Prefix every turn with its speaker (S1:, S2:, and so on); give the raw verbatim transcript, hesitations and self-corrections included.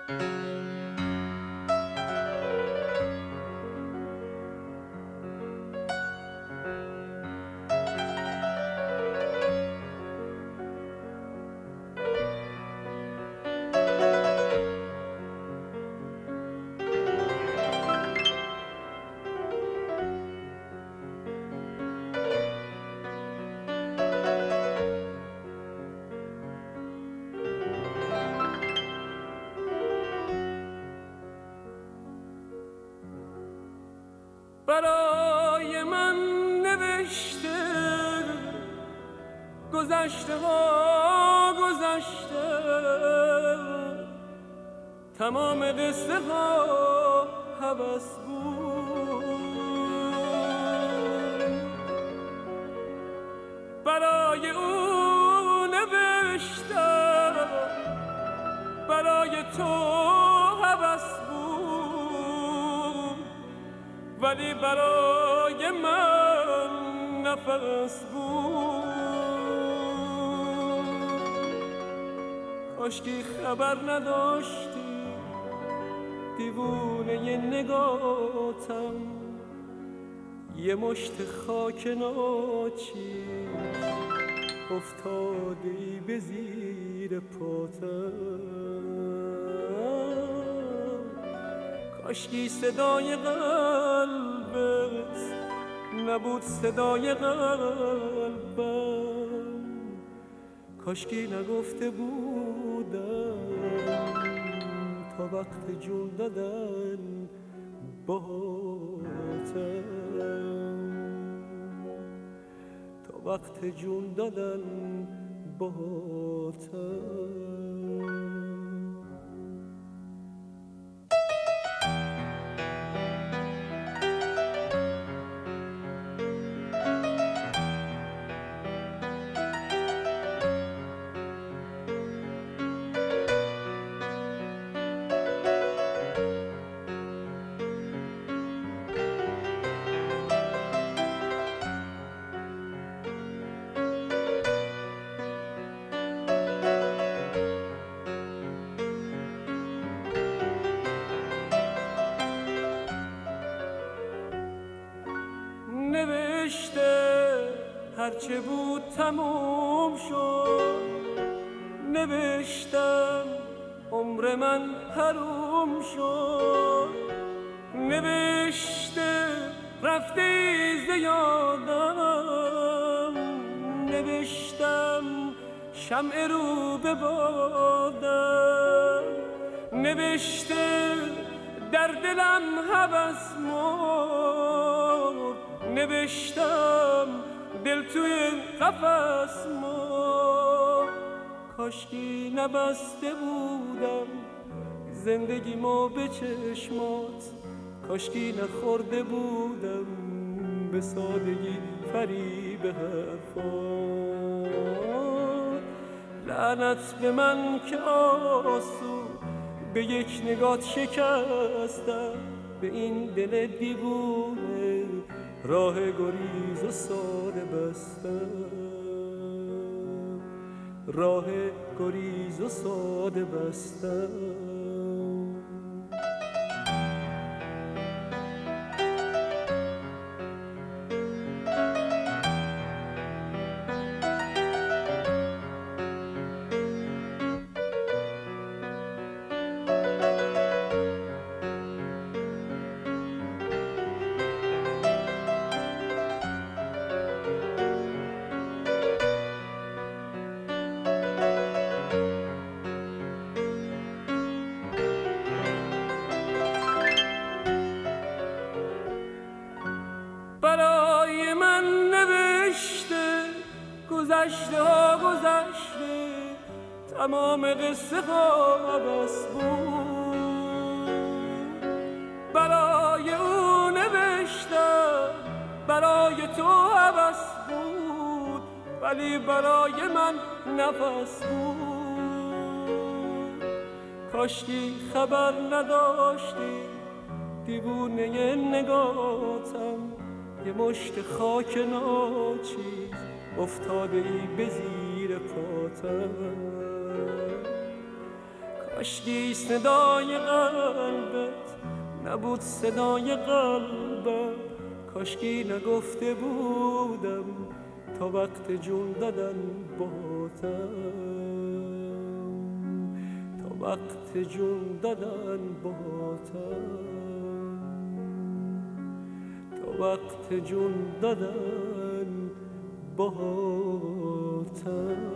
S1: برای من نوشته گذشته ها گذشته، تمام قصه ها هوس بود. برای او نوشتم، برای تو هوس بود، ولی برای من نفس بود. کاشکی خبر نداشتی دیوونه ی نگاتم، یه مشت خاک ناچیز افتاده ای به زیر پاتم. کاشکی صدای قلبت نبود صدای قلبم، کاشکی نگفته بودم تا وقت جون دادن باهاتم، تا وقت جون دادن باهاتم. نوشته هرچه بود تموم شد، نوشتم عمر من حروم شد، نوشته رفته ز یادم، نوشتم شمع رو به بادم، نوشته در دلم هوس مرد، نوشتم دل توی قفس مرد. کاشکی نبسته بودم زندگیمو به چشمات، کاشکی نخورده بودم به سادگی فریب حرفات. لعنت به من که آسو به یک نگات شکستم، به این دل دیوونه راه گریز و ساده بستم، راه گریز و ساده بستم. برای من نوشته گذشته ها گذشته، تمام قصه ها بس بود. برای او نوشتم، برای تو هوس بود، ولی برای من نفس بود. کاشکی خبر نداشتی دیوونه ی نگاتم، یه مشت خاک ناچیز افتاده ای به زیر پاتم. کاشکی صدای قلبت نبود صدای قلبم، کاشکی نگفته بودم تا وقت جون دادن باتم، تا وقت جون دادن باتم، تا وقت جون دادن باتم.